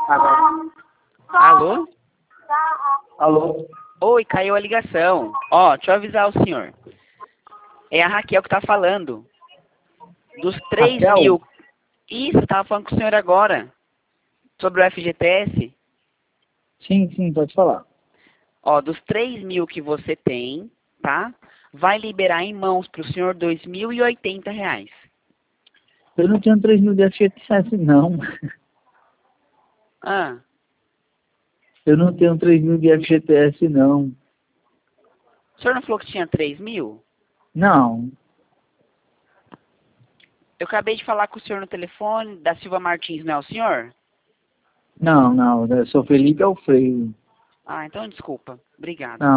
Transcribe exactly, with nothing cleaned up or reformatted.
Agora. Alô? Alô? Oi, caiu a ligação. Ó, deixa eu avisar o senhor. É a Raquel que tá falando. Dos três Raquel? mil... Isso, eu tava falando com o senhor agora. Sobre o F G T S. Sim, sim, pode falar. Ó, dos três mil que você tem, tá? Vai liberar em mãos pro senhor dois mil e oitenta reais. Eu não tenho três mil de F G T S, não. Ah, Eu não tenho três mil de F G T S, não. o senhor não falou que tinha três mil? Não. Eu acabei de falar com o senhor no telefone, da Silva Martins, não é o senhor? Não, não. Eu sou Felipe Alfredo. Ah, então desculpa. Obrigado. Não.